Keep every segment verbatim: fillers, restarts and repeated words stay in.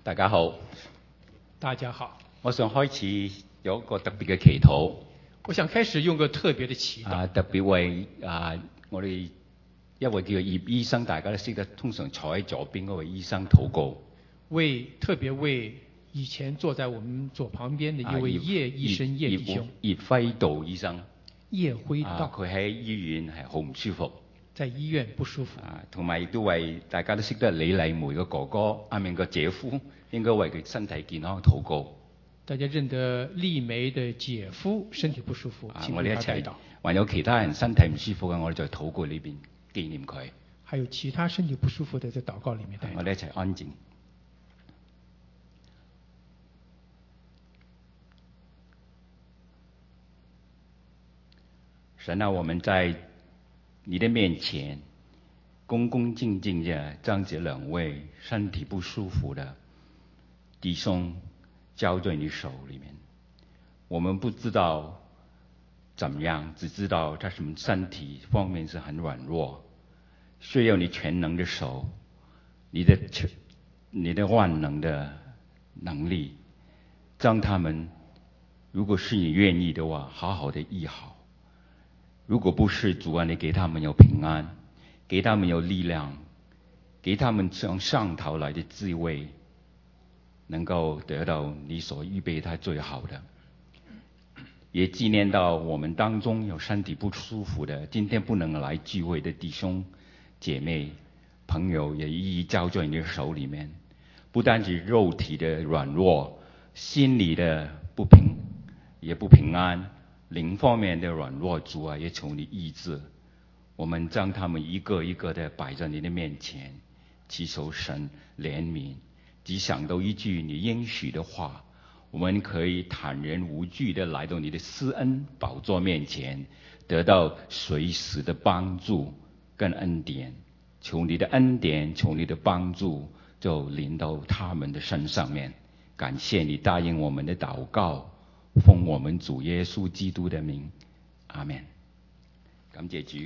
大家好， 大家好。 我想開始有一個特別嘅祈禱。 我想開始用個特別的祈禱。 啊，特別為啊我哋一位叫葉醫生，大家都識得，通常坐喺左邊嗰位醫生禱告。 為特別為以前坐在我們左旁邊的一位葉醫生、葉弟兄。 葉輝道醫生。 葉輝道。 佢喺醫院係好唔舒服。 在醫院不舒服。 啊，同埋亦都為大家都識得李麗梅嘅哥哥，阿明個姐夫，應該為佢身體健康禱告。 大家認得麗梅的姐夫身體不舒服， 啊、我哋一齊，還有其他人身體唔舒服嘅，我哋在禱告裏邊紀念佢。 還有其他身體不舒服的，在禱告裏面帶。 我哋一齊安靜。神啊，我們在你的面前恭恭敬敬地將這兩位身體不舒服的弟兄交在你手裏面。我們不知道怎麼樣，只知道他們身體方面是很軟弱，需要你全能的手，你的你的萬能的能力，將他們，如果是你願意的話，好好的醫好。如果不是，主啊，你給他們有平安，給他們有力量，給他們從上頭來的智慧，能夠得到你所預備他最好的。也紀念到我們當中有身體不舒服的，今天不能來聚會的弟兄姐妹朋友，也一一交在你的手裡面。不單是肉體的軟弱，心理的不平也不平安，靈方面的軟弱，主啊，也求你醫治。我們將他們一個一個的擺在你的面前，祈求神憐憫。只想到一句你應許的話，我們可以坦然無懼的來到你的施恩寶座面前，得到隨時的幫助跟恩典。求你的恩典，求你的幫助，就臨到他們的身上面。感謝你答應我們的禱告，奉我們主耶穌基督的名，阿們。感謝主。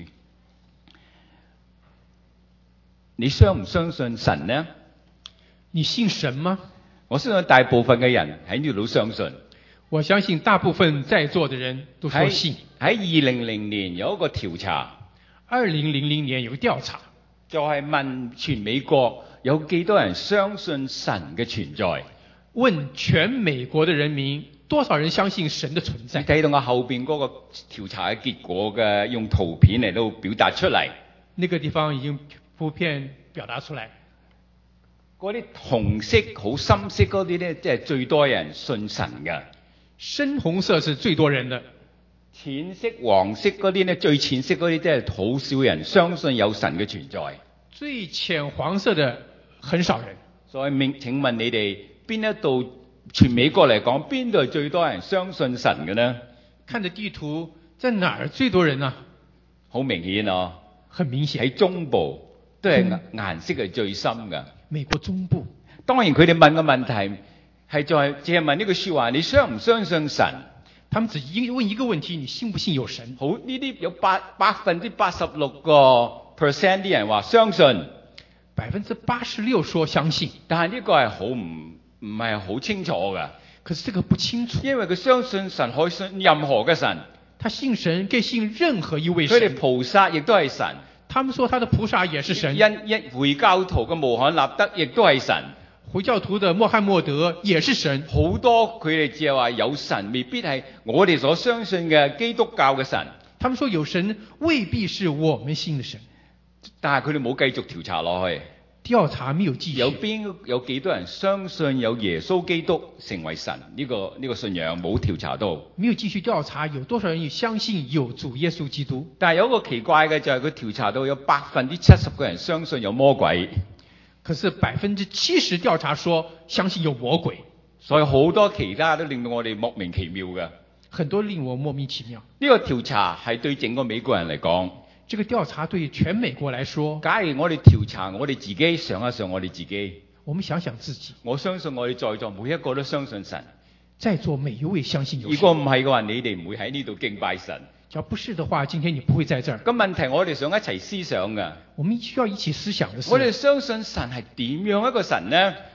你相唔相信神呢？ 你信神嗎？ 我相信大部分嘅人喺呢度都相信。 我相信大部分在座的人都說信。 喺二零零年有一個調查， 二零零零年有個調查， 就係問全美國有幾多人相信神嘅存在。 問全美國的人民，多少人相信神的存在？ 你睇到我後邊嗰個調查嘅結果嘅，用圖片嚟到表達出嚟。 那個地方已經普遍表達出來。 嗰啲紅色好深色嗰啲咧，即係最多人信神嘅。 深紅色是最多人的。 淺色、黃色嗰啲咧，最淺色嗰啲，即係好少人相信有神嘅存在。 最淺黃色的很少人。 所以問請問你哋邊一度全美國嚟講，邊度係最多人相信神嘅呢？ 看着地圖，在哪兒最多人啊？ 好明顯啊， 很明顯。 喺中部都係顏顏色係最深嘅。 美國中部。 當然佢哋問嘅問題係在只係問呢句說話，你相唔相信神？ 他們只一問一個問題，你信不信有神？ 好，呢啲有八百分之八十六個 percent 啲人話相信， 百分之八十六說相信， 但係呢個係好唔唔係好清楚嘅。 可是這個不清楚， 因為佢相信神可以信任何嘅神， 他信神可以信任何一位神。 佢哋菩薩亦都係神。 他們說他的菩薩也是神。 因一回教徒嘅穆罕納德亦都係神。 回教徒的穆罕默德也是神。 好多佢哋只係話有神，未必係我哋所相信嘅基督教嘅神。 他們說有神，未必是我們信的神。 但係佢哋冇繼續調查落去。 調查沒有繼續。 有邊有幾多人相信有耶穌基督成為神？呢、這個呢、這個信仰冇調查到。 沒有繼續調查有多少人相信有主耶穌基督。 但係有一個奇怪嘅就係佢調查到有百分之七十個人相信有魔鬼。 可是百分之七十調查說相信有魔鬼。 所以好多其他都令到我哋莫名其妙嘅。 很多令我莫名其妙。 呢、這個調查係對整個美國人嚟講。 這個調查對全美國來說， 假如我哋調查我哋自己，想一想我哋自己， 我們想想自己， 我相信我哋在座每一個都相信神， 在座每一位相信有神。 如果唔係嘅話，你哋唔會喺呢度敬拜神。 假如不是的話，今天你不會在這兒。 咁問題我哋想一齊思想㗎， 我們需要一起思想的是， 我哋相信神係點樣一個神呢？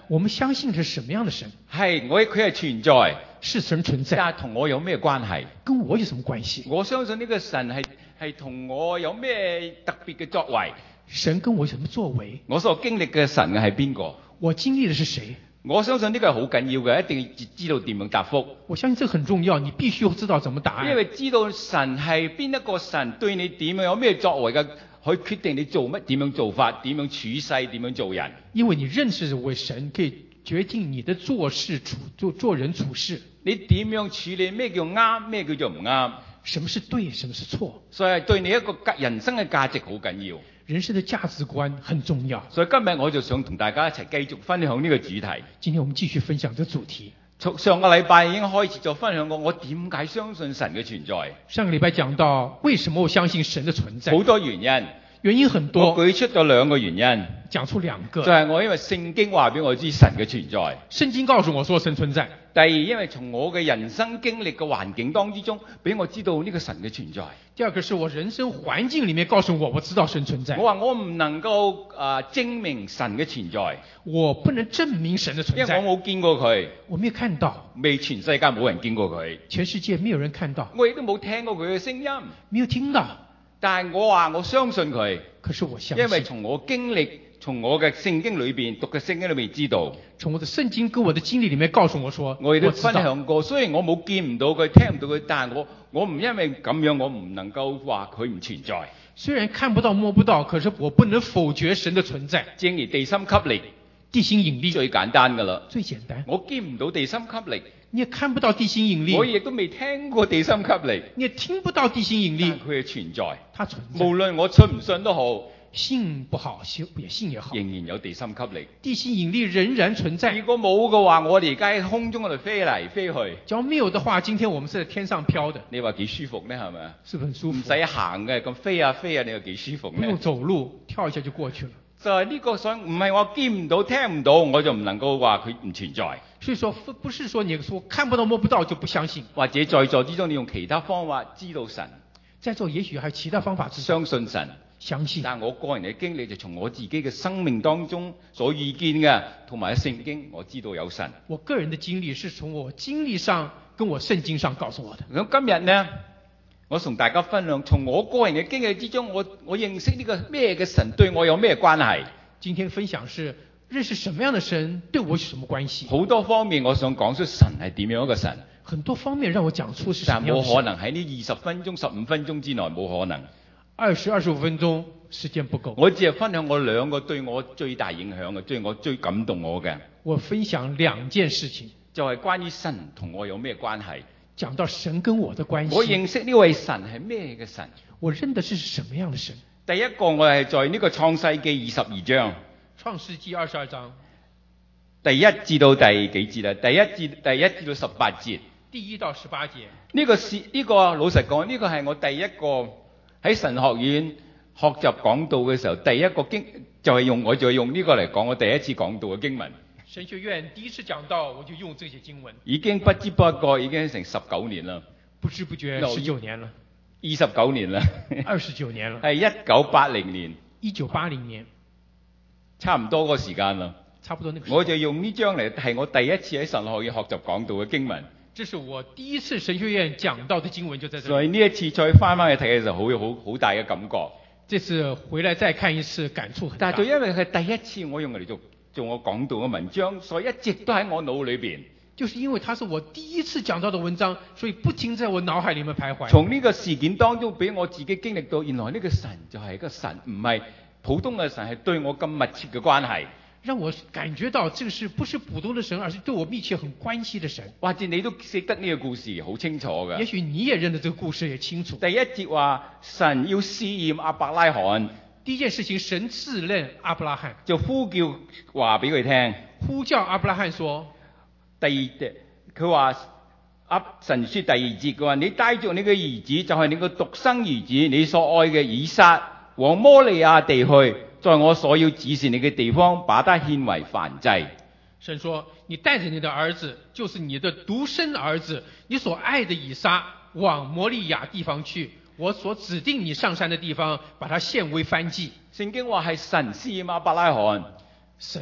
我們相信是什麼樣的神？ 係我佢係存在， 是神存在， 但係同我有咩關係？ 跟我有什麼關係？ 我相信呢個神係係同我有咩特別嘅作為？ 神跟我有什麼作為？ 我所經歷嘅神係邊個？ 我經歷的是誰？ 我相信呢個係好緊要嘅，一定要知道點樣答覆。 我相信這個很重要，你必須要知道怎麼答案。 因為知道神係邊一個神，對你點樣有咩作為嘅，可以決定你做乜，點樣做法，點樣處世，點樣做人。 因為你認識這位神，可以決定你的做事處做做人處事。 你點樣處理咩叫啱，咩叫做唔啱？ 什麼是對，什麼是錯？ 所以對你一個人生嘅價值好緊要。 人生的價值觀很重要。 所以今日我就想同大家一齊繼續分享呢個主題。 今天我們繼續分享這個主題。 從上個禮拜已經開始就分享過我點解相信神嘅存在。 上個禮拜講到為什麼我相信神的存在， 好多原因。 原因很多。 我舉出咗兩個原因。 講出兩個。 就係我因為聖經話俾我知神嘅存在。 聖經告訴我說神存在。 第二，因為從我嘅人生經歷嘅環境當之中，俾我知道呢個神嘅存在。 第二個是我人生環境裡面告訴我，我知道神存在。 我話我唔能夠啊、呃、證明神嘅存在， 我不能證明神的存在， 因為我冇見過佢， 我沒有看到， 未全世界冇人見過佢， 全世界沒有人看到， 我亦都冇聽過佢嘅聲音， 沒有聽到。 但係我話我相信佢， 可是我相信， 因為從我經歷。從我嘅聖經裏邊讀嘅聖經裏面知道， 從我的聖經跟我的經歷裡面告訴我說， 我亦都分享過。雖然我冇見唔到佢，聽唔到佢，但係我我唔因為咁樣，我唔能夠話佢唔存在。 雖然看不到摸不到，可是我不能否決神的存在。 正如地心吸力， 地心引力最簡單噶啦， 最簡單。 我見唔到地心吸力， 你也看不到地心引力， 我亦都未聽過地心吸力， 你也聽不到地心引力。 佢嘅存在， 它存在， 無論我信唔信都好。 信不好，信也信也好， 仍然有地心吸力， 地心引力仍然存在。 如果冇嘅話，我哋而家喺空中嗰度飛嚟飛去。 假如沒有的話，今天我們是在天上飄的。 你話幾舒服呢？係咪啊？ 是不是很舒服？ 唔使行嘅，咁飛啊飛啊，你又幾舒服呢？ 不用走路，跳一下就過去了。 就係呢個想，唔係我見唔到、聽唔到，我就唔能夠話佢唔存在。 所以說，不是說你說看不到、摸不到就不相信， 或者在座之中，你用其他方法知道神。 在座也許還有其他方法知道相信神。 相信， 但我個人嘅經歷就從我自己嘅生命當中所遇見嘅，同埋喺聖經我知道有神。 我個人的經歷是從我經歷上跟我聖經上告訴我的。 咁今日呢，我同大家分享，從我個人嘅經歷之中，我我認識呢個咩嘅神對我有咩關係？ 今天分享是認識什麼樣的神對我有什麼關係？ 好多方面我想講出神係點樣一個神。很多方面讓我講出是什麼樣的神。 但冇可能喺呢二十分鐘、十五分鐘之內，冇可能。 二十二十五分鐘時間不夠， 我只係分享我兩個對我最大影響嘅，對我最感動我嘅。 我分享兩件事情， 就係關於神同我有咩關係。 講到神跟我的關係， 我認識呢位神係咩嘅神？ 我認的是什麼樣的神？ 第一個我係在呢個創世記二十二章， 創世記二十二章第一至到第幾節啦？第一至第一至到十八節， 第一到十八節。 呢個是呢個老實講，呢個係我第一個喺神學院學習講道嘅時候，第一個經就係用我就用呢個嚟講我第一次講道嘅經文。 神學院第一次講道，我就用這些經文。 已經不知不覺已經成十九年啦， 不知不覺十九年了， 二十九年啦， 二十九年了， 係一九八零年， 一九八零年， 差唔多個時間啦。 差不多那個時間。 我就用呢張嚟係我第一次喺神學院學習講道嘅經文。 這是我第一次神學院講到的經文，就在這裡。 所以呢一次再翻翻去睇嘅時候，好有好好大嘅感覺。 這次回來再看一次，感觸很大。 但係就因為係第一次我用嚟做做我講道嘅文章，所以一直都喺我腦裏邊。 就是因為它是我第一次講到的文章，所以不停在我腦海裡面徘徊。 從呢個事件當中，俾我自己經歷到，原來呢個神就係一個神，唔係普通嘅神，係對我咁密切嘅關係。 讓我感覺到這個是不是普通的神，而是對我密切很關係的神。 或者你都識得呢個故事好清楚嘅。 也許你也認得這個故事也清楚。 第一節話神要試驗亞伯拉罕。 第一件事情，神試驗亞伯拉罕， 就呼叫話俾佢聽。 呼叫亞伯拉罕說： 第二節佢話阿神說第二節佢話你帶着你嘅兒子，就係你個獨生兒子，你所愛嘅以撒，往摩利亞地去。在我所要指示你嘅地方，把它獻為燔祭。 神說：你帶着你的兒子，就是你的獨生兒子，你所愛的以撒，往摩利亞地方去。我所指定你上山的地方，把它獻為燔祭。 聖經話係神試驗亞伯拉罕， 神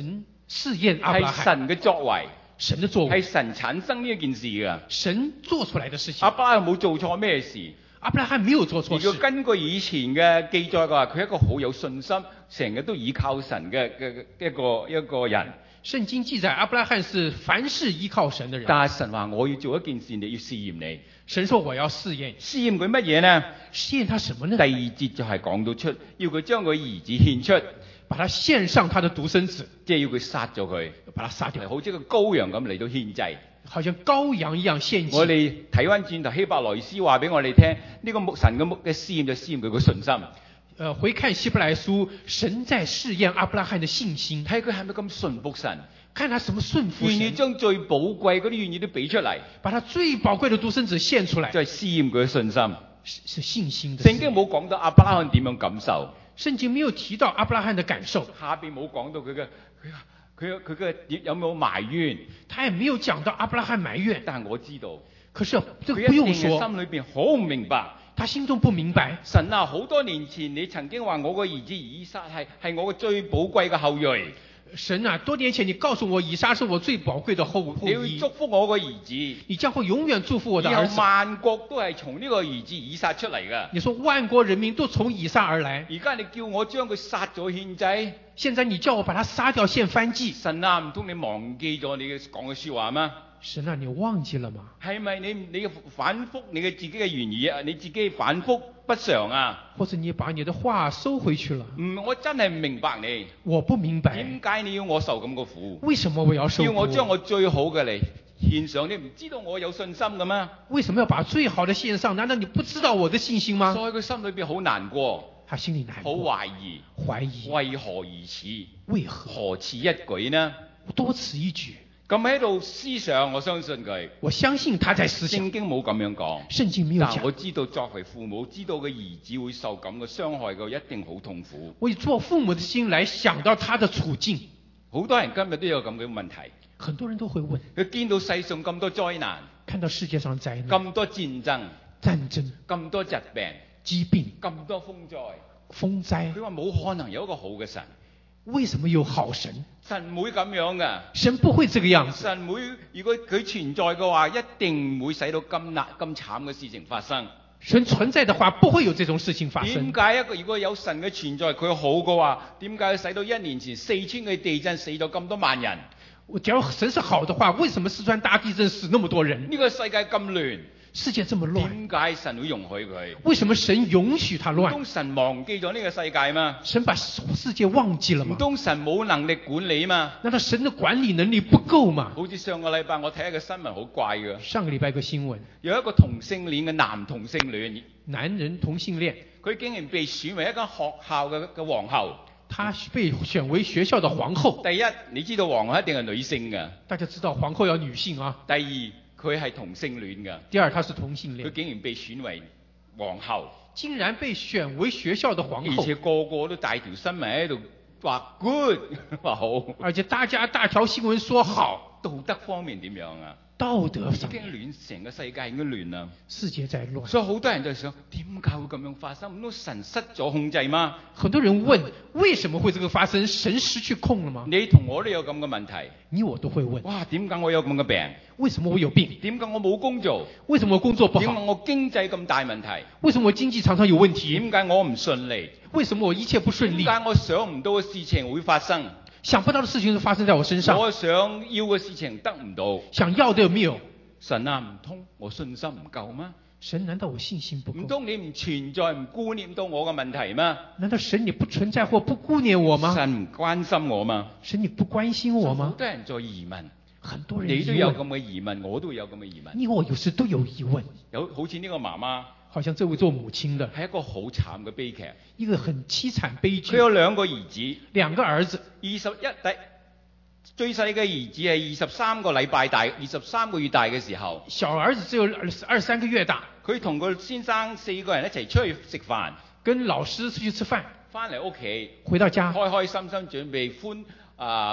試驗亞伯拉係罕， 神嘅作為， 神的作為， 係神產生呢一件事㗎。 神做出來的事情。 亞伯拉罕冇做錯咩事， 亞伯拉罕沒有做錯如果事。 根據以前嘅記載嘅話，佢係一個好有信心，成日都倚靠神嘅嘅一個一個人。 聖經記載亞伯拉罕是凡事依靠神的人。 但係神話我要做一件事，你要試驗你。 神說我要試驗， 試驗佢乜嘢呢？ 試驗他什麼呢？ 第二節就係講到出，要佢將佢兒子獻出， 把他獻上他的獨生子， 即係要佢殺咗佢， 把他殺掉， 好似個羔羊咁嚟到獻祭。 好像羔羊一樣獻祭。 我哋睇翻轉頭希伯來書話俾我哋聽，呢個牧神嘅牧嘅試驗就試驗佢個信心。 呃，回看希伯來書，神在試驗亞伯拉罕的信心， 睇佢係咪咁順服神， 看他什麼順服願意神， 將最寶貴嗰啲願意都俾出嚟， 把他最寶貴的獨生子獻出來， 就係試驗佢嘅信心。 是是信心的。 聖經冇講到亞伯拉罕點樣感受， 聖經沒有提到亞伯拉罕的感受， 下邊冇講到佢嘅佢佢佢嘅有冇埋怨， 他也沒有講到亞伯拉罕埋怨。 但係我知道可是這個佢不用一定係說， 心裏邊好唔明白。 他心中不明白。 神啊，好多年前你曾經話我個兒子以撒係係我嘅最寶貴嘅後裔， 神啊，多年前你告訴我以撒是我最寶貴的後後你要裔， 祝福我個兒子， 你將會永遠祝福我的以後兒子。 萬國都係從呢個兒子以撒出嚟㗎。 你說萬國人民都從以撒而來， 而家你叫我將佢殺咗獻祭， 現在你叫我把他殺掉獻燔祭， 神啊，唔通你忘記咗你嘅講嘅說話嗎？ 神啊，你忘記了嗎？ 係咪你你反覆你嘅自己嘅原意啊？你自己反覆不常啊？ 或者你把你的話收回去了？ 唔，我真係唔明白你我不明白， 點解你要我受咁個苦， 為什麼我要受苦？ 要我將我最好嘅嚟獻上？你唔知道我有信心嘅咩？ 為什麼要把最好的獻上？難道你不知道我的信心嗎？ 所以佢心裏邊好難過， 他心裏難好過， 懷疑， 懷疑， 為何如此？ 為何何此一舉呢？ 多此一舉？ 咁喺度思想，我相信佢。 我相信他在思想， 聖經冇咁樣講， 聖經沒有講。 但我知道作為父母，知道嘅兒子會受咁嘅傷害嘅，一定好痛苦。 我以做父母的心來想到他的處境， 好多人今日都有咁嘅問題， 很多人都會問： 佢見到世上咁多災難， 看到世界上災難、 咁多戰爭、 戰爭、 咁多疾病、 疾病、 咁多風災， 風災， 佢話冇可能有一個好嘅神， 為什麼有好神？ 神唔會咁樣噶。 神不會這個樣子。 神會，如果佢存在嘅話，一定唔會使到咁難咁慘嘅事情發生。 神存在的話，不會有這種事情發生。 點解一個如果有神嘅存在，佢好嘅話，點解使到一年前四川嘅地震死咗咁多萬人？ 假如神是好的話，為什麼四川大地震死那麼多人？ 呢個世界咁亂， 世界這麼亂， 點解神會容許佢？ 為什麼神允許他唔亂？ 通神忘記咗呢個世界嗎？ 神把世界忘記了嗎？ 唔通神冇能力管理嗎？ 難道神的管理能力不夠嗎？ 好似上個禮拜我睇一個新聞好怪嘅， 上個禮拜一個新聞， 有一個同性戀嘅男同性戀， 男人同性戀， 佢竟然被選為一間學校嘅嘅皇后。 他被選為學校的皇后。 第一，你知道皇后一定係女性嘅。 大家知道皇后要女性啊。 第二，佢係同性戀嘅。 第二，他是同性戀。 佢竟然被選為皇后， 竟然被選為學校的皇后， 而且個個都大條新聞喺度話 good 話好， 而且大家大條新聞說好。 道德方面點樣啊？ 道德已上經亂，成個世界已經亂啦。 世界在亂， 所以好多人就想，點解會咁樣發生？唔通神失咗控制嗎？ 很多人問，為什麼會這個發生？神失去控了嗎？ 你同我都有咁嘅問題。 你我都會問， 哇，點解我有咁嘅病？ 為什麼我有病？ 點解我冇工做？ 為什麼我工作不點解好？ 我經濟咁大問題？ 為什麼我經濟常常有問題？ 點解我唔順利？ 為什麼我一切不順利？ 點解我想唔到嘅事情會發生？ 想不到的事情是發生在我身上。 我想要嘅事情得唔到。 想要的有沒有？ 神啊，唔通我信心唔夠嗎？ 神，難道我信心不夠？ 唔通你唔存在，唔顧念到我嘅問題嗎？ 難道神你不存在或不顧念我嗎？ 神唔關心我嗎？ 神你不關心我嗎？ 好多人在疑問， 很多人疑問， 你都有咁嘅疑問，我都有咁嘅疑問。 你我有時都有疑問。 有好似呢個媽媽， 好像這位做母親的係一個好慘嘅悲劇。 一個很淒慘悲劇。 佢有兩個兒子， 兩個兒子， 二十一第最細嘅兒子係二十三個禮拜大，二十三個月大嘅時候， 小兒子只有二二三個月大。 佢同個先生四個人一齊出去食飯， 跟老師出去吃飯， 翻嚟屋企， 回到家， 開開心心準備歡啊、呃、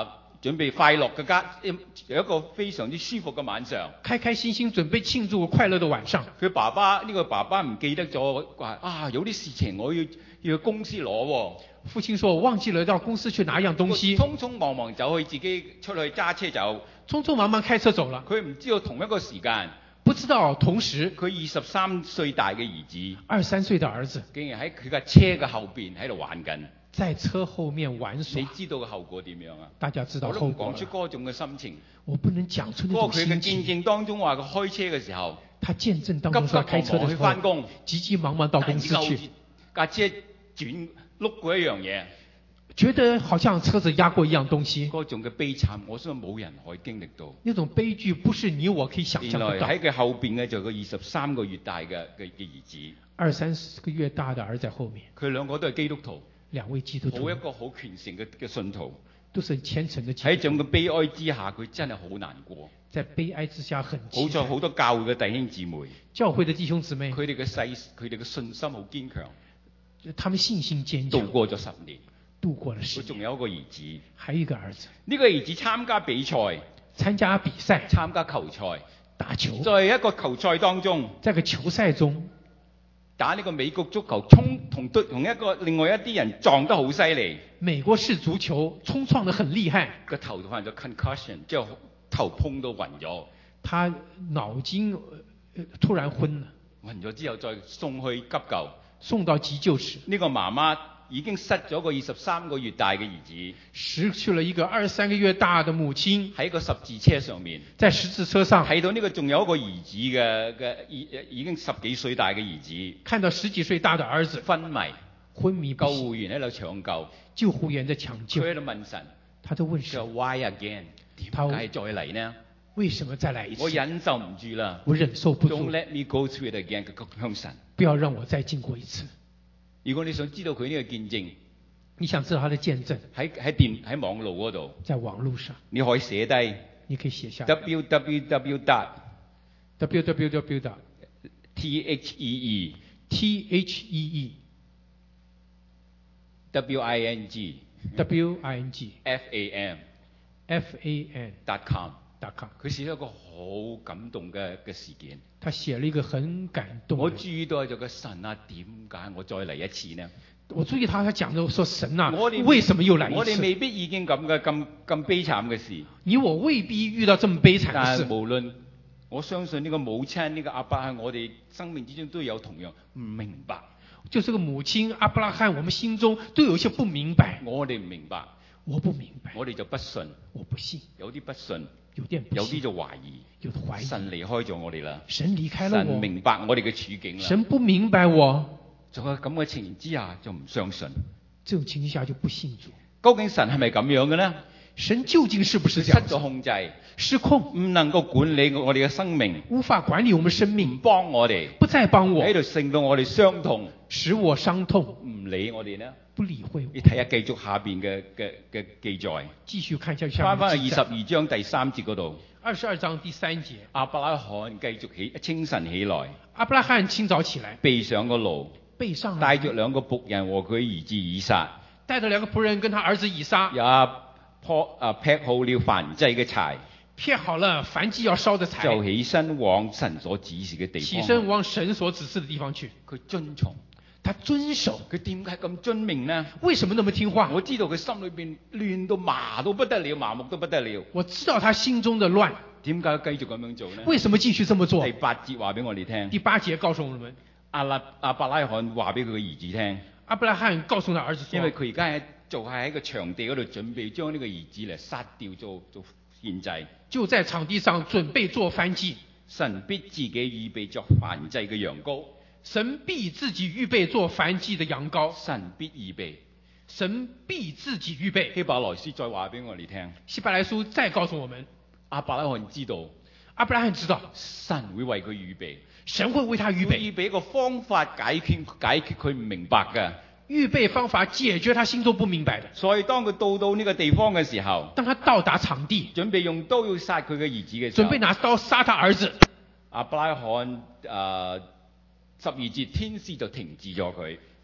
準備快樂嘅家，有一個非常之舒服嘅晚上。 開開心心準備慶祝快樂的晚上。 佢爸爸呢、這個爸爸唔記得咗，話啊有啲事情我要要去公司攞喎。 父親說：我忘記了到公司去拿一樣東西。 匆匆忙忙走去自己出去揸車走。 匆匆忙忙開車走了。 佢唔知道同一個時間， 不知道同時， 佢二十三歲大嘅兒子， 二十三歲的兒子， 竟然喺佢架車嘅後邊喺度玩緊。 在車後面玩耍。 你知道個後果點樣啊？ 大家知道後果。 我都唔講出嗰種嘅心情。 我不能講出那種心情。 不過佢嘅見證當中話，佢開車嘅時候， 他見證當中說開車的時候， 急急忙忙去返工， 急急忙忙到公司去。 架車轉碌過一樣嘢， 覺得好像車子壓過一樣東西。 嗰種嘅悲慘，我相信冇人可以經歷到。 那種悲劇不是你我可以想象得到。 原來喺佢後邊嘅就個二十三個月大嘅嘅嘅兒子， 二三十個月大的兒在後面。 佢兩個都係基督徒。 兩位基督徒， 好一個好虔誠嘅嘅信徒， 都是虔誠的基督徒。 喺種嘅悲哀之下，佢真係好難過。 在悲哀之下很好在好多教會嘅弟兄姊妹， 教會的弟兄姊妹， 佢哋嘅細，佢哋嘅信心好堅強， 他們信心堅強， 度過咗十年， 度過了十年。 佢仲有一個兒子， 還有一個兒子， 呢個兒子參加比賽， 參加比賽， 參加球賽， 打球， 在一個球賽當中， 在個球賽中。 打呢個美國足球衝同對同一個另外一啲人撞得好犀利。 美國式足球衝撞得很厲害， 個頭就患咗 concussion，之後頭碰到暈咗。 他腦筋、呃、突然昏了， 暈咗之後再送去急救， 送到急救室。 呢個媽媽已經失咗個二十三個月大嘅兒子， 失去了一個二十三個月大的母親， 喺個十字車上面， 在十字車上睇到呢個仲有一個兒子嘅嘅已已經十幾歲大嘅兒子， 看到十幾歲大的兒子昏迷， 昏迷， 救護員喺度搶救， 救護員在搶救， 佢喺度問神， 他就問神 Why again？ 點解再嚟呢？ 為什麼再來一次？ 我忍受唔住啦， 我忍受不住。 Don't let me go through it again。佢向神， 不要讓我再經過一次。 如果你想知道佢呢個見證， 你想知道他的見證， 喺喺電喺網路嗰度， 在網路上， 你可以寫低， 你可以寫下 w w w dot w w w dot t h e e t h e e w i n g w i n g f a m f a n dot com dot com。 佢寫咗一個好感動嘅嘅事件。 他寫了一個很感動。 我注意到就個神啊，點解我再嚟一次呢？ 我注意他，他講咗說神啊， 我哋為什麼又來一次？ 我哋未必已經咁嘅咁咁悲慘嘅事。 你我未必遇到這麼悲慘嘅事。 但係無論我相信呢個母親呢、呢個阿伯喺我哋生命之中都有同樣唔明白。 就是個母親阿伯拉罕，我們心中都有一些不明白。 我哋唔明白， 我不明白， 我哋就不信， 我不信， 有啲不信， 有啲不信， 有啲就懷疑， 有啲懷疑。 神離開咗我哋啦， 神離開了我， 神明白我哋嘅處境啦， 神不明白我， 就喺咁嘅情形之下就唔相信， 這種情形下就不信主。 究竟神係咪咁樣嘅呢？ 神究竟是不是這樣？ 失咗控制， 失控， 唔能夠管理我哋嘅生命， 無法管理我們生命， 唔幫我哋， 不再幫我， 喺度令到我哋傷痛， 使我傷痛， 唔理我哋呢？ 不理會我。 你睇下繼續下邊嘅嘅嘅記載， 繼續看下去。 翻翻去二十二章第三節嗰度。 二十二章第三節， 亞伯拉罕繼續起清晨起來， 亞伯拉罕清早起來， 備上個驢， 備上帶着兩個僕人和佢兒子以撒， 帶着兩個僕人跟他兒子以撒， 也鋪啊劈好了燔祭嘅柴， 撇好了燔祭要燒的柴， 就起身往神所指示嘅地方， 起身往神所指示的地方去。 佢遵從， 他遵守。 佢點解咁遵命呢？ 為什麼那麼聽話？ 我知道佢心裏邊亂到麻到不得了，麻木到不得了。 我知道他心中的亂。 點解繼續咁樣做呢？ 為什麼繼續這麼做？ 第八節話俾我哋聽。 第八節告訴我們， 阿拉阿伯拉罕話俾佢嘅兒子聽。 阿伯拉罕告訴他兒子說， 因為佢而家喺就係喺個場地嗰度準備將呢個兒子嚟殺掉做做獻祭。 就在場地上準備做燔祭。 神必自己預備作燔祭嘅羊羔。 神必自己預備做燔祭的羊羔。 神必預備。 神必自己預備。 希伯來書再話俾我哋聽。 希伯來書再告訴我們， 亞伯拉罕知道， 亞伯拉罕知道神會為佢預備， 神會為他預備， 預備一個方法解決解決佢唔明白嘅， 預備方法解決他心中不明白的。 所以當佢到到呢個地方嘅時候， 當他到達場地， 準備用刀要殺佢嘅兒子嘅時候， 準備拿刀殺他兒子。 亞伯拉罕誒十二節天使就停止咗佢。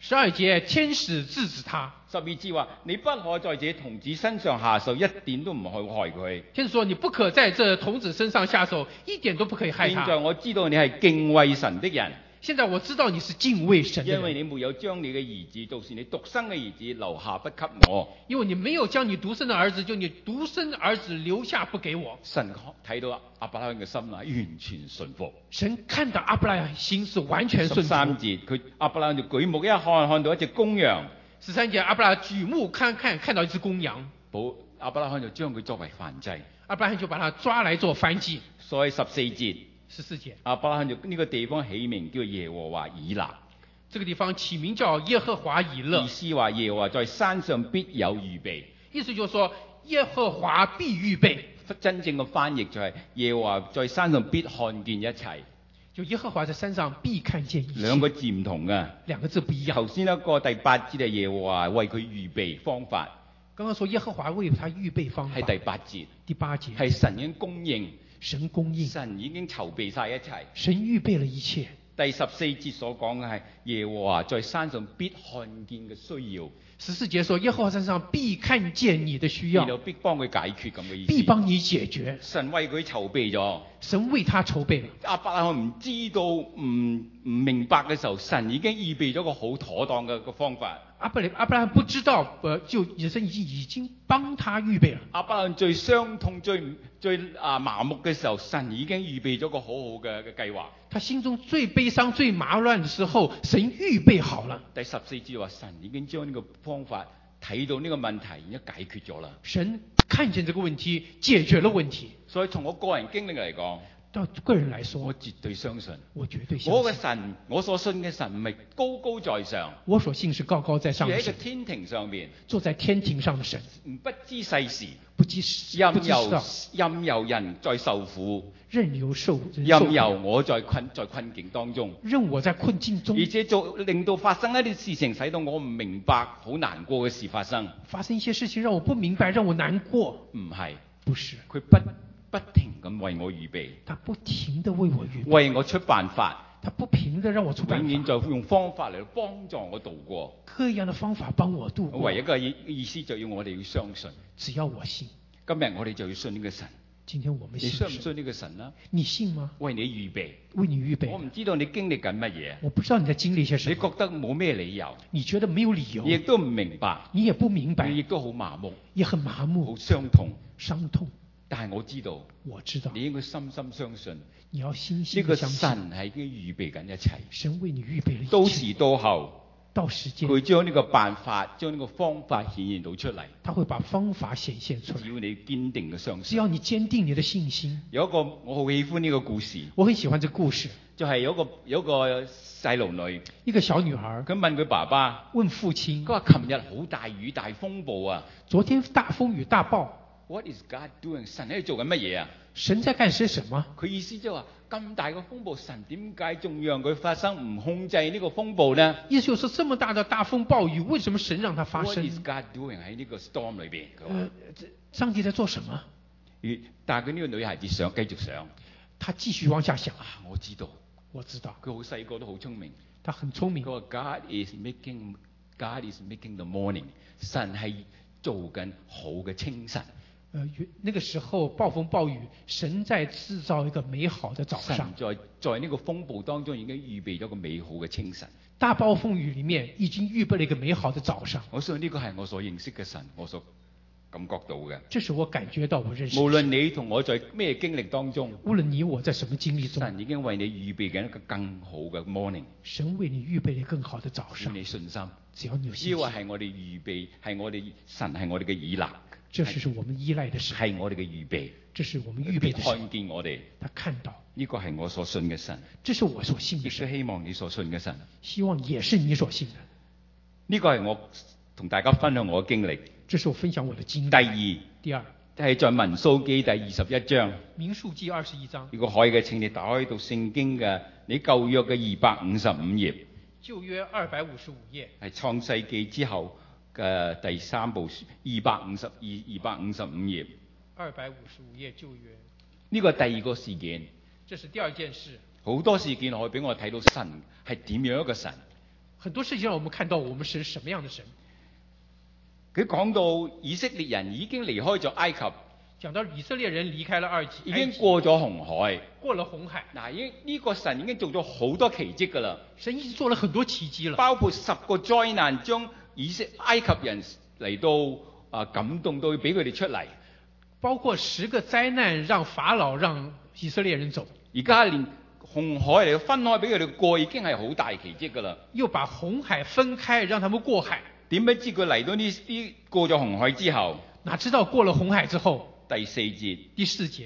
十二節，天使制止他。 十二節話：你不可在這童子身上下手，一點都唔去害佢。 天使說：你不可在這童子身上下手，一點都不可以害他。 現在我知道你係敬畏神的人。 現在我知道你是敬畏神的人， 因為你沒有將你嘅兒子，就是你獨生嘅兒子留下不給我。 因為你沒有將你獨生的兒子，就你獨生兒子留下不給我。 神睇到亞伯拉罕嘅心啊，完全順服。 神看到亞伯拉罕心是完全順服。 十三節，佢亞伯拉罕就舉目一看，看到一隻公羊。 十三節，亞伯拉罕舉目看看，看到一隻公羊。 保亞伯拉罕就將佢作為燔祭。 亞伯拉罕就把它抓來做燔祭。 所以十四節。 十四節， 亞伯拉罕就呢個地方起名叫耶和華以勒。 這個地方起名叫耶和華以勒。 意思話耶和華在山上必有預備。 意思就是說耶和華必預備。 真正嘅翻譯就係耶和華在山上必看見一切。 就耶和華在山上必看見一切。 兩個字唔同嘅。 兩個字不一樣。 頭先一個第八節係耶和華為佢預備方法。 剛剛說耶和華為他預備方法。 係第八節。 第八節。 係神已經供應。 神供應， 神已經籌備晒一切， 神預備了一切。 第十四節所講嘅係耶和華在山上必看見嘅需要。 十四節說耶和華山上必看見你的需要， 然後必幫佢解決咁嘅意思。 必幫你解決。 神為佢籌備咗， 神為他籌備了。 亞伯拉罕唔知道唔唔明白嘅時候，神已經預備咗個好妥當嘅個方法。 阿伯阿伯拉罕不知道，呃，就神已經已經幫他預備了。 亞伯拉罕最傷痛、最最啊麻木嘅時候，神已經預備咗個好好嘅嘅計劃。 他心中最悲傷、最麻亂的時候，神預備好了。 第十四節話，神已經將呢個方法睇到呢個問題，然後解決咗啦。 神看見這個問題，解決了問題。 所以從我個人經歷嚟講， 到個人來說， 我絕對相信， 我絕對相信， 我嘅神，我所信嘅神唔係高高在上， 我所信是高高在上的神， 喺個天庭上面， 坐在天庭上的神， 唔不知世事， 不知世任由任由人在受苦， 任由受任由我在困在困境當中， 任我在困境中， 而且做令到發生一啲事情，使到我唔明白，好難過嘅事發生， 發生一些事情讓我不明白，讓我難過， 唔係， 不是， 佢不。不停咁為我預備， 他不停地為我預備， 為我出辦法， 他不停地讓我出辦法， 永遠就用方法嚟幫助我度過， 各樣的方法幫我度過。 唯一嘅意意思就要我哋要相信， 只要我信， 今日我哋就要信呢個神。 今天我們信， 你信唔信呢個神啦？ 你信嗎？ 為你預備， 為你預備。 我唔知道你經歷緊乜嘢， 我不知道你在經歷些什麼。 你覺得冇咩理由， 你覺得沒有理由， 亦都唔明白， 你也不明白， 你亦都好麻木， 也很麻木， 好傷痛， 傷痛。 但係我知道， 我知道， 你應該深深相信， 你要深深呢個相信， 神係已經預備緊一切， 神為你預備了一切。 到時到後， 到時間， 佢將呢個辦法，將呢個方法顯現到出嚟。 他會把方法顯現出來。 只要你堅定嘅相信， 只要你堅定你的信心。 有一個我好喜歡呢個故事， 我很喜歡這個故事， 就係有一個有一個細路女， 一個小女孩， 佢問佢爸爸， 問父親， 佢話琴日好大雨大風暴啊， 昨天大風雨大暴。 What is God doing？ 神喺度做緊乜嘢啊？ 神在幹些什麼？ 佢意思即係話咁大個風暴，神點解仲讓佢發生，唔控制呢個風暴呢？ 意思就是這麼大的大風暴雨，為什麼神讓它發生 ？What is God doing 喺呢個 storm 裏邊？ 呃，上帝在做什麼？ 但係佢呢個女孩子想繼續想， 他繼續往下想啊！我知道， 我知道， 佢好細個都好聰明， 他很聰明。 佢話 God is making God is making the morning， 神係做緊好嘅清晨。 呃，那個時候暴風暴雨，神在製造一個美好的早上。 神在在呢個風暴當中已經預備咗個美好嘅清晨。 大暴風雨裡面已經預備了一個美好的早上。 我相信呢個係我所認識嘅神，我所感覺到嘅。 這是我感覺到我認識。 無論你同我在咩經歷當中， 無論你我在什麼經歷中， 神已經為你預備緊一個更好嘅 morning。 神為你預備了一個更好的早上。 只要你信心， 只要你有信心。 呢個係我哋預備，係我哋神係我哋嘅以勒。 這是我們依賴的神， 係我哋嘅預備。 這是我們預備的神。 看見我哋， 他看到呢個係我所信嘅神。 這是我所信的神， 亦都希望你所信嘅神。 希望也是你所信的。 呢個係我同大家分享我嘅經歷。 這是我分享我的經歷。 第二， 第二係在民數記第二十一章。 民數記二十一章。 如果可以嘅，請你打開到聖經嘅你舊約嘅二百五十五頁。 舊約二百五十五頁。 係創世記之後嘅第三部書，二百五十二二百五十五頁。 二百五十五頁舊約。 呢個第二個事件。 這是第二件事。 好多事件可以俾我睇到神係點樣一個神。 很多事情讓我們看到我們神什麼樣的神。 佢講到以色列人已經離開咗埃及， 講到以色列人離開了埃及， 已經過咗紅海， 過了紅海。 嗱，已呢個神已經做咗好多奇蹟噶啦， 神已經做了很多奇蹟了， 包括十個災難將以色埃及人嚟到啊感動到俾佢哋出嚟， 包括十個災難讓法老讓以色列人走， 而家連紅海嚟分開俾佢哋過，已經係好大奇蹟噶啦。 又把紅海分開讓他們過海， 點不知佢嚟到呢啲過咗紅海之後， 哪知道過了紅海之後， 第四節， 第四節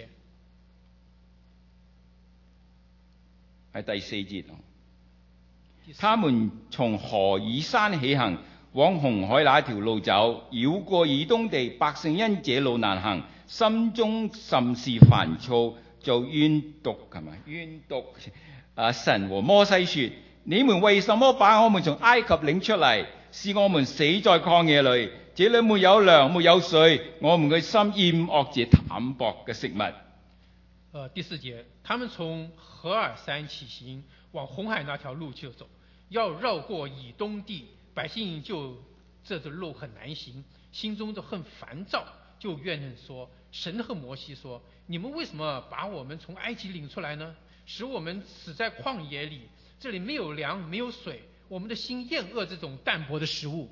係第四節，他們從何珥山起行，往紅海那條路走，繞過以東地，百姓因這路難行，心中甚是煩躁，就怨毒係咪？怨毒啊！神和摩西說：你們為什麼把我們從埃及領出嚟，使我們死在曠野裏？這裏沒有糧，沒有水，我們嘅心厭惡這淡薄嘅食物。 呃，第四節，他們從何珥山起行，往紅海那條路就走，要繞過以東地，百姓就這條路很難行，心中就很煩躁，就怨恨說：神和摩西說，你們為什麼把我們從埃及領出來呢？使我們死在曠野裏，這裏沒有糧，沒有水，我們的心厭惡這種淡薄的食物。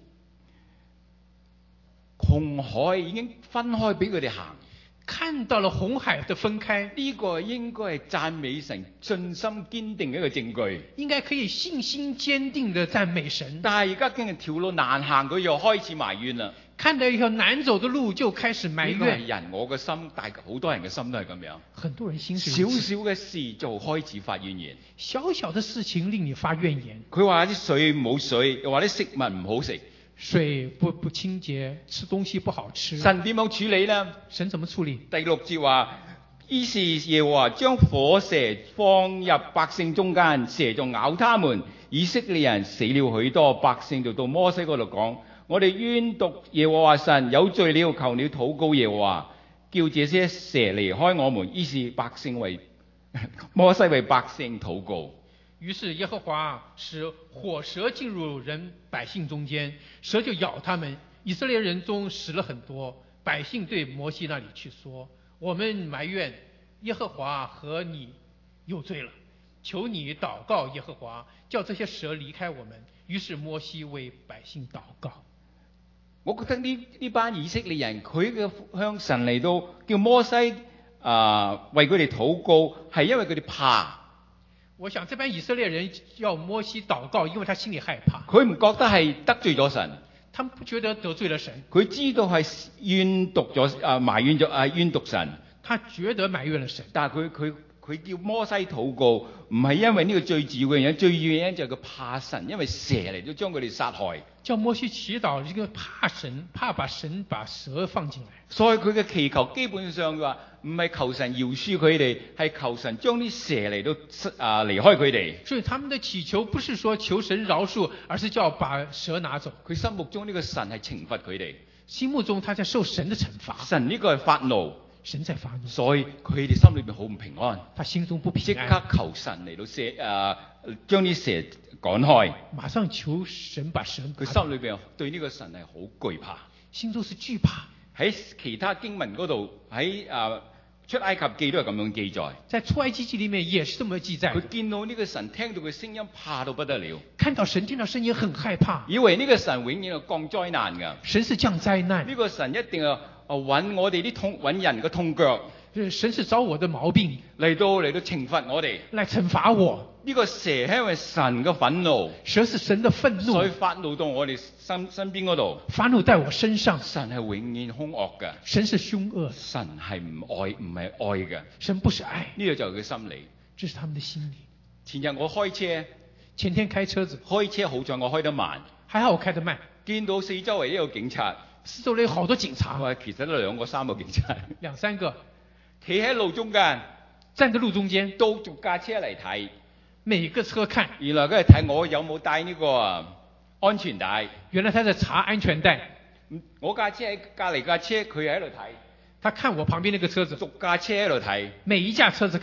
紅海已經分開俾佢哋行， 看到了紅海的分開， 呢個應該係讚美神信心堅定嘅一個證據， 應該可以信心堅定的讚美神。 但係而家見係條路難行，佢又開始埋怨啦。 看到一條難走的路就開始埋怨。 呢個係人我嘅心，大好多人嘅心都係咁樣。 很多人心是少少嘅事就開始發怨言， 小小的事情令你發怨言。 佢話啲水冇水，又話啲食物唔好食。 水不不清潔，吃東西不好吃。 神點樣處理呢？ 神怎麼處理？ 第六節話，於是耶和華將火蛇放入百姓中間，蛇就咬他們。以色列人死了許多，百姓就到摩西嗰度講：我哋冤毒耶和華神，有罪了，求你禱告耶和華，叫這些蛇離開我們。於是百姓為摩西為百姓禱告。 於是耶和華使火蛇進入人百姓中間，蛇就咬他們。以色列人中死了很多。百姓對摩西那裡去說：我們埋怨耶和華和你有罪了，求你禱告耶和華，叫這些蛇離開我們。於是摩西為百姓禱告。 我覺得呢呢班以色列人，佢嘅向神嚟到叫摩西啊、呃、為佢哋禱告，係因為佢哋怕。 我想這班以色列人要摩西禱告，因為他心裡害怕。 佢唔覺得係得罪咗神， 他們不覺得得罪了神。 佢知道係怨毒咗啊，埋怨咗啊，怨毒神。 他覺得埋怨了神， 但係佢佢佢叫摩西禱告，唔係因為呢個最主要嘅原因，最主要嘅原因就係佢怕神，因為蛇嚟到將佢哋殺害。 叫摩西祈禱，這個怕神，怕把神把蛇放進來。 所以佢嘅祈求基本上話唔係求神饒恕佢哋，係求神將啲蛇嚟到啊離開佢哋。 所以他們的祈求不是說求神饒恕，而是叫把蛇拿走。 佢心目中呢個神係懲罰佢哋， 心目中他在受神的懲罰。 神呢個係發怒， 神在發怒， 所以佢哋心裏邊好唔平安。 他心中不平安， 即刻求神嚟到蛇啊，將啲蛇趕開。 馬上求神把神。 佢心裏邊對呢個神係好懼怕， 心中是懼怕。 喺其他經文嗰度，喺啊出埃及記都係咁樣記載。 在出埃及記裏面也是這麼記載。 佢見到呢個神，聽到佢聲音，怕到不得了。 看到神，聽到聲音，很害怕， 以為呢個神永遠係降災難㗎。 神是降災難。 呢個神一定係啊揾我哋啲痛揾人嘅痛腳。 神是找我的毛病嚟到嚟到懲罰我哋， 來懲罰我。 呢個蛇係因為神嘅憤怒， 蛇是神的憤怒， 所以發怒到我哋身身邊嗰度。 發怒在我身上。 神係永遠兇惡嘅， 神是兇惡， 神係唔愛唔係愛嘅。 神不是愛， 呢個就係佢心理。 這是他們的心理。 前日我開車， 前天開車子， 開車好在我開得慢， 還好我開得慢。 見到四周圍都有警察， 四周圍有好多警察。 我其實都兩個三個警察， 兩三個， 企喺路中間， 站在路中間， 都逐架車嚟睇。 每個車看， 原來佢係睇我有冇帶呢個安全帶。 原來他在查安全帶。 我架車喺隔離架車，佢喺度睇。 他看我旁邊那個車子， 逐架車喺度睇。 每一架車子看。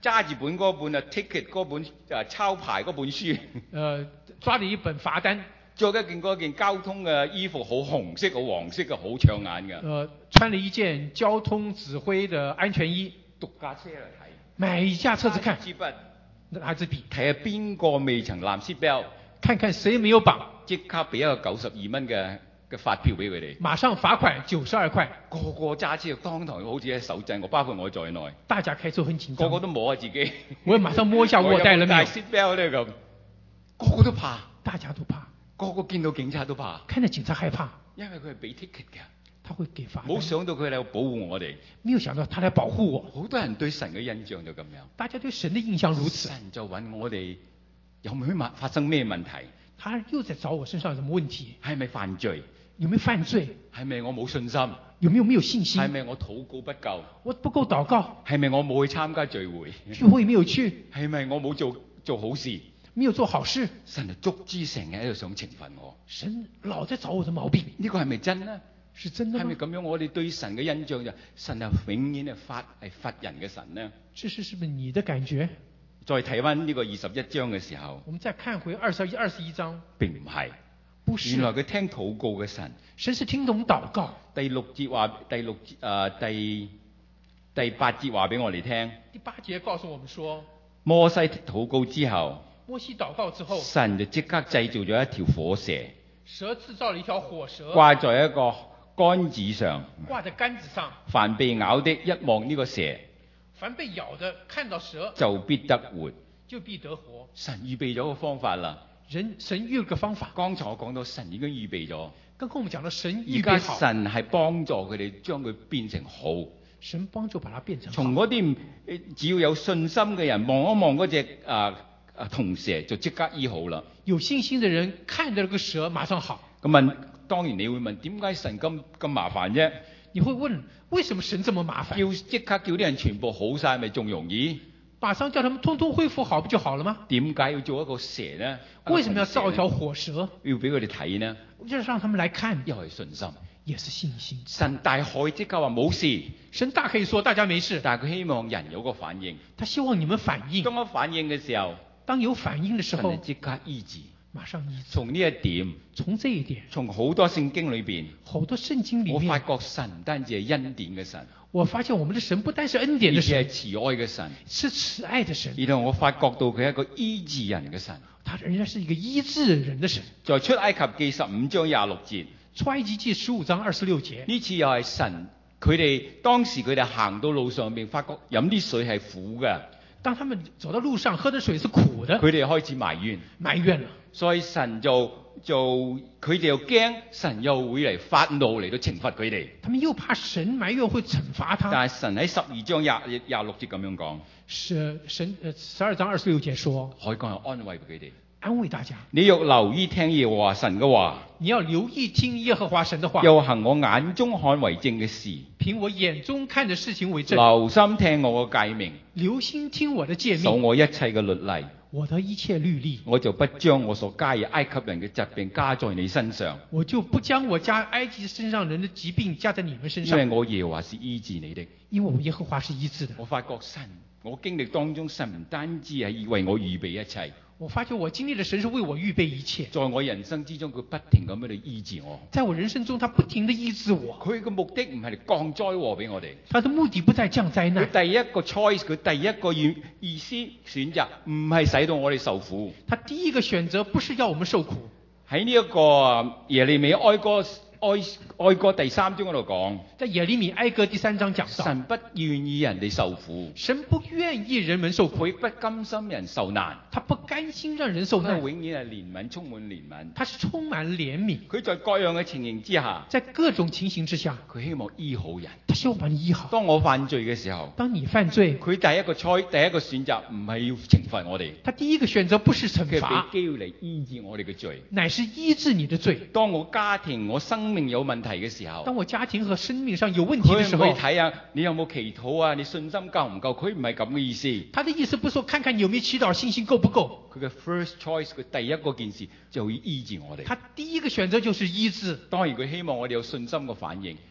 揸住本嗰本啊 ticket 嗰本啊抄牌嗰本書， 呃，抓着一本罚單， 着一件嗰件交通嘅衣服，好紅色、好黃色嘅，好搶眼嘅。 呃，穿了一件交通指揮的安全衣， 讀架車嚟睇， 買一架車子看， 支筆， 拿支筆， 睇下邊個未曾攬 seat belt， 看看誰沒有綁， 即刻俾一個九十二蚊嘅嘅發票俾佢哋。 馬上罰款九十二塊。 個個揸車當堂好似喺手震，我包括我在內， 大家開車很緊張， 個個都摸下自己。 我馬上摸一下我帶了沒有？ seat belt 咧咁，個個都怕， 大家都怕， 個個見到警察都怕， 看到警察害怕， 因為佢係俾 ticket 嘅。 他會給罰。 冇想到佢嚟保護我哋， 沒有想到他來保護我。 好多人對神嘅印象就咁樣， 大家對神的印象如此。 神就揾我哋有冇發發生咩問題？ 他又在找我身上有什麼問題？ 係咪犯罪？ 有沒有犯罪？ 係咪我冇信心？ 有沒有沒有信心？ 係咪我禱告不夠？ 我不夠禱告？ 係咪我冇去參加聚會？ 聚會沒有去？ 係咪我冇做做好事？ 沒有做好事？ 神就足之成日喺度想懲罰我。 神老在找我的毛病， 呢個係咪真呢？ 是真的嗎？ 係咪咁樣？我哋對神嘅印象就神係永遠係罰係罰人嘅神呢？ 這是是不是你的感覺？ 再睇翻呢個二十一章嘅時候， 我們再看回二十一二十一章， 並唔係， 不是。 原來佢聽禱告嘅神， 神是聽懂禱告。 第六節話，第六節誒、呃、第第八節話俾我哋聽。 第八節告訴我們說， 摩西禱告之後， 摩西禱告之後， 神就即刻製造咗一條火蛇， 蛇製造了一條火蛇， 掛在一個杆子上， 掛在杆子上。 凡被咬的，一望呢個蛇， 凡被咬的，看到蛇就必得活， 就必得活。 神預備咗個方法啦。 人神預了個方法。 剛才我講到神已經預備咗， 剛剛我們講到神預而家備好， 神係幫助佢哋將佢變成好。 神幫助把它變成好。 從嗰啲只要有信心嘅人望一望嗰隻啊啊銅蛇，就即刻醫好啦。 有信心的人看到那個蛇馬上好。 咁問，當然你會問，點解神咁咁麻煩啫？ 你會問，為什麼神這麼麻煩？ 要即刻叫啲人全部好晒，咪仲容易？ 馬上叫他們通通恢復好，不就好了嗎？ 點解要做一個蛇呢？ 為什麼要造一條火蛇？ 要俾佢哋睇呢？ 就是讓他們來看， 又係信心， 也是信心。 神大可以即刻話冇事， 神大可以說大家沒事， 但係佢希望人有個反應。 他希望你們反應。 當我反應嘅時候， 當有反應的時候， 神就即刻醫治。 馬上醫治。 從呢一點， 從這一點， 從好多聖經裏邊， 好多聖經裏面， 我發覺神唔單止係恩典嘅神， 我發現我們的神不單是恩典的神， 而且係慈愛嘅神， 是慈愛的神。 然後我發覺到佢係一個醫治人嘅神， 他仍然是一個醫治人的神。 在出埃及記十五章廿六節， 出埃及記十五章二十六節， 呢次又係神，佢哋當時佢哋行到路上邊，發覺飲啲水係苦嘅， 當他們走到路上喝的水是苦的， 佢哋開始埋怨， 埋怨了。 所以神就就佢哋又驚神又會嚟發怒嚟到懲罰佢哋。 他們又怕神埋怨會懲罰他。 但係神喺十二章廿廿六節咁樣講， 是神呃十二章二十六節說， 可以講係安慰佢哋， 安慰大家。 你若留意聽耶和華神嘅話， 你要留意聽耶和華神的話， 又行我眼中看為正嘅事， 憑我眼中看的事情為正， 留心聽我嘅誡命， 留心聽我的誡命， 守我一切嘅律例， 我的一切律例， 我就不將我所加於埃及人嘅疾病加在你身上， 我就不將我加埃及身上人的疾病加在你們身因上， 為我耶和華是醫治你的。 因為我耶和華是醫治的。 我發覺神，我經歷當中神唔單止係為我預備一切， 我發覺我經歷的神是為我預備一切， 在我人生之中佢不停咁樣去醫治我。 在我人生中他不停地醫治我。 佢嘅目的唔係嚟降災禍俾我哋， 他的目的不在降災難， 佢第一個 choice，佢第一個意意思選擇唔係使到我哋受苦。 他第一個選擇不是要我們受苦。 喺呢一個耶利米哀歌哀哀歌第三章嗰度講， 在耶利米哀歌第三章講到， 神不願意人哋受苦， 神不願意人們受苦， 佢不甘心人受難， 他不甘心讓人受佢難， 永遠係憐憫，充滿憐憫。 他是充滿憐憫。 佢在各樣嘅情形之下， 在各種情形之下， 佢希望醫好人。 他希望把你醫好。 當我犯罪嘅時候， 當你犯罪， 佢第一個猜第一個選擇唔係要懲罰我哋， 他第一個選擇不是懲佢係罰， 俾機會嚟醫治我哋嘅罪。 乃是醫治你的罪。 當我家庭我生命有問題嘅時候， 當我家庭和生命上有問題的時候， 佢唔會睇下你有冇祈禱啊，你信心夠唔夠？佢唔係咁嘅意思。 他的意思不是說看看你有沒有祈禱，信心夠不夠。 佢嘅 first choice，佢第一個件事就要醫治我哋。 他第一個選擇就是醫治。 當然佢希望我哋有信心嘅反應。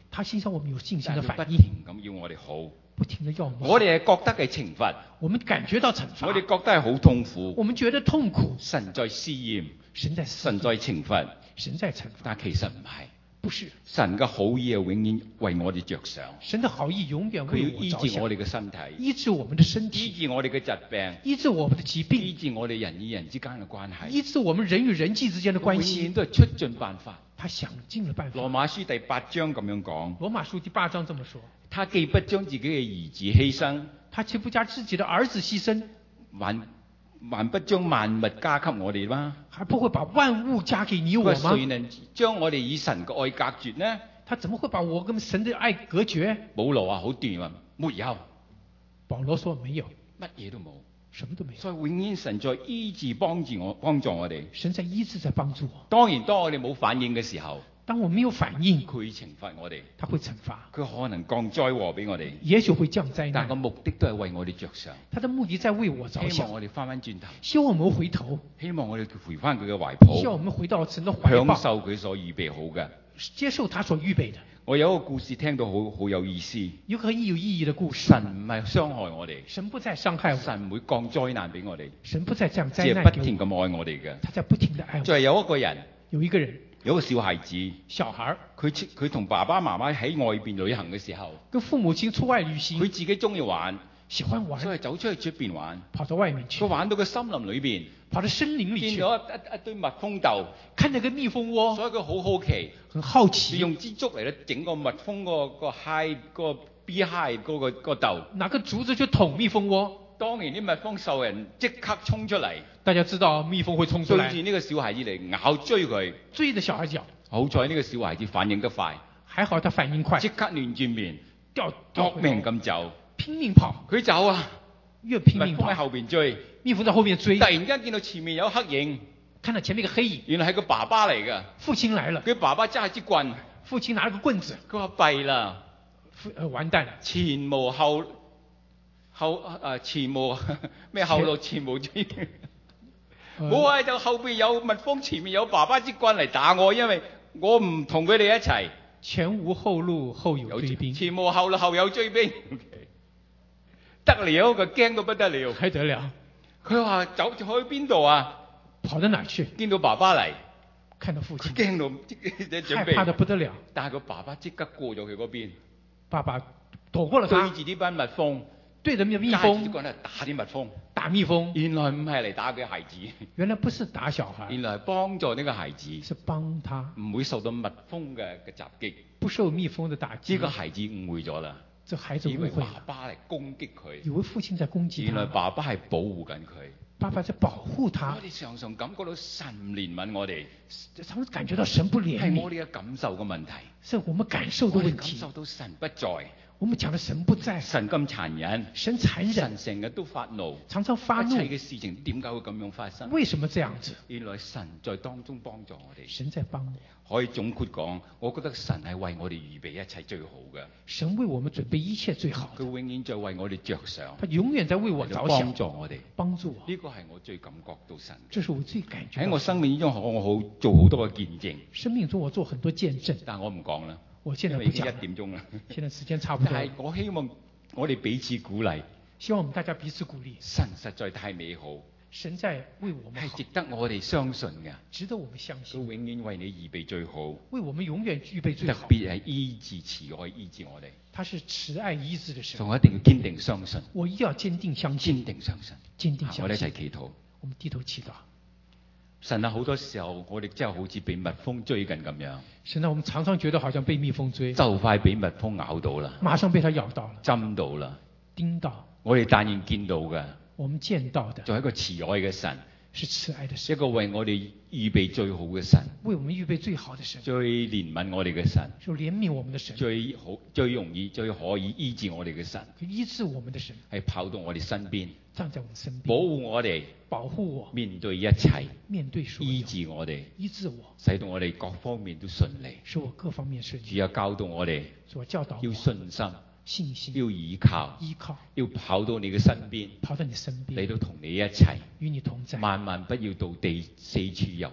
他欣賞我們有信心的但係佢不反應， 停咁要我哋好。 不停地要我們好。 我哋係覺得係懲罰， 我們感覺到懲我哋罰， 覺得係好痛苦。 我們覺得痛苦。 神在試驗， 神在神在懲罰， 神在懲罰， 但其實唔係。 不是神嘅好意係永遠為我哋着想， 神的好意永遠佢為我要醫着想， 治我哋嘅身體， 醫治我們的身醫體， 治我哋嘅疾病， 醫治我們的疾醫病， 治我哋人與人之間嘅關係， 醫治我們人與人際之間的關永係遠。都係出盡辦法。 他想盡了辦法。 羅馬書第八章咁樣講， 羅馬書第八章這麼說， 他既不將自己嘅兒子犧牲， 他豈不將自己的兒子犧牲， 還還不將萬物加給我哋嗎？ 還不會把萬物加給你我佢話誰嗎？ 能將我哋與神嘅愛隔絕呢？ 他怎麼會把我跟神的愛隔絕？ 保羅話好斷話，沒有， 保羅說沒有， 乜嘢都冇。 什麼都沒有。 所以永遠神在醫治幫助我，幫助我哋。 神在醫治，在幫助我。 當然，當我哋冇反應嘅時候， 當我沒有反應， 佢懲罰我哋， 他會懲罰， 佢可能降災禍俾我哋， 也許會降災難。 但個目的都係為我哋着想， 他的目的在為我着想， 希望我哋翻翻轉頭， 希望我們回頭， 希望我哋回翻佢嘅懷抱， 希望我們回到神的懷抱， 享受佢所預備好嘅。 接受他所預備的。 我有一個故事聽到好好有意思， 有個很有意義的故事。 神唔係傷害我哋， 神不再傷害我， 神唔會降災難俾我哋， 神不再降只災難給我， 係不停咁愛我哋嘅。 他在不停地愛我。 就係有一個人， 有一個人， 有一個小孩子， 小孩佢佢同爸爸媽媽喺外邊旅行嘅時候， 跟父母親出外旅行， 佢自己中意玩， 喜歡玩， 所以走出去出邊玩。 跑到外面去佢，玩到個森林裏邊， 跑到森林裏去， 見到一一一堆蜜蜂竇， 看那個蜜蜂窩， 所以佢好好奇， 很好就奇， 用支竹嚟咧整個蜜蜂個個 hive 個 bee hive 嗰個個竇。 拿個竹子去捅蜜蜂窩。 當然啲蜜蜂獸人即刻衝出嚟， 大家知道蜜蜂會衝出對來， 住呢個小孩子嚟咬追佢。 追着小孩腳。 好彩呢個小孩子反應得快， 還好他反應快， 即刻亂轉面， 掉掉搏命咁走。 拼命跑， 佢走啊， 越拼命跑， 蜜蜂喺後邊追， 蜜蜂在後面追突，然間見到前面有黑影， 看到前面一個黑影， 原來係個爸爸嚟㗎。 父親來了， 佢爸爸揸支棍， 父親拿了個棍子， 佢話弊啦， 父呃完蛋了， 前無後後誒、呃、前無咩後路前無追，冇啊、 呃就後邊有蜜蜂，前面有爸爸支棍嚟打我，因為我唔同佢哋一齊。 前無後路，後有追兵， 前無後路，後有追兵，得了，佢驚到不得了。 還得了， 佢話走去邊度啊？ 跑到哪去？ 見到爸爸嚟， 看到父親， 驚到準害怕得備， 不得了。 但係個爸爸即刻過咗佢嗰邊， 爸爸躲過了對他， 住呢班蜜蜂， 對着蜜揸住蜂棍嚟打啲蜜蜂。 打蜜蜂， 原來唔係嚟打佢孩子， 原來不是打小孩， 原來係幫助呢個孩子是幫他唔會受到蜜蜂嘅嘅襲擊。 不受蜜蜂的打擊。 呢個孩子誤會咗啦， 這孩子以為誤會爸爸嚟攻擊佢， 以為父親在攻擊原來他， 爸爸係保護緊佢。 爸爸在保護他我，哋常常感覺到神唔憐憫我哋， 常感覺到神不憐係我憫， 哋嘅感受嘅問題。 是我們感受的我哋問題。 感受到神不在， 我們講的神不在， 神咁殘忍， 神殘忍神，成日都發怒， 常常發怒一，切嘅事情點解會咁樣發生？ 為什麼這樣子？ 原來神在當中幫助我哋。 神在幫我， 可以總括講，我覺得神係為我哋預備一切最好嘅， 神為我們準備一切最好的， 佢永遠在為我哋着想， 他永遠在為我着幫想， 助我哋。 幫助我。 呢個係我最感覺到神。 這是我最感覺到喺我生命中，我好做好多嘅見證， 生命中我做很多見證， 但我唔講啦， 我現在因為已經不講了， 一點鐘啦。 現在時間差不多了但係，我希望我哋彼此鼓勵， 希望我們大家彼此鼓勵。 神實在太美好， 神在為我們好係值，得我哋相信嘅。 值得我們相佢信， 永遠為你預備最好， 為我們永遠預備最特好。 別係醫治慈愛醫治我哋， 他是慈愛醫治的神， 仲一定要堅定相信， 我一定要堅定相信， 堅定相信。 堅定好我哋相信。 一齊祈禱。 我們低頭祈禱。 神啊，好多時候我哋真係好似被蜜蜂追緊咁樣， 神啊，我們常常覺得好像被蜜蜂追， 就快俾蜜蜂咬到啦， 馬上被它咬到了， 針到啦。 叮到。 我哋但願見到嘅， 我們見到的就係一個慈愛嘅神， 是慈愛的一神， 個為我哋預備最好嘅神， 為我們預備最好的神， 最憐憫我哋嘅神， 就憐憫我們的神， 最好最容易最可以醫治我哋嘅神， 醫治我們的神， 係跑到我哋身邊， 站在我們身保邊， 護我哋， 保護我， 面對一切， 面對所有， 醫治我哋， 醫治我， 使到我哋各方面都順利。 使我各方面順利。 主要教導我哋主要教導要我信心， 信心， 要倚靠， 依靠， 要跑到你嘅身邊， 跑到你身邊， 嚟到同你一齊， 與你同在， 萬萬不要到地四處遊蕩。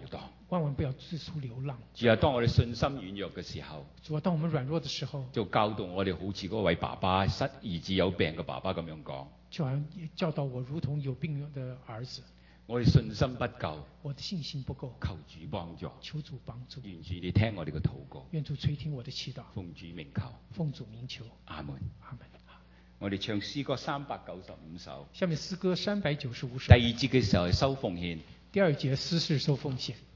萬萬不要四處流浪。 主啊，當我哋信心軟弱嘅時候， 主啊，當我們軟弱的時候， 就教導我哋好似嗰位爸爸失兒子有病嘅爸爸咁樣講。 就好像教導我如同有病的兒子。 我哋信心不夠， 我的信心不夠， 求主幫助， 求主幫助。 願主你聽我哋嘅禱告， 願主垂聽我的祈禱， 奉主名求， 奉主名求， 阿門。 阿門。 我哋唱詩歌三百九十五首。 下面詩歌三百九十五首。 第二節嘅時候係收奉獻。 第二節詩是收奉獻。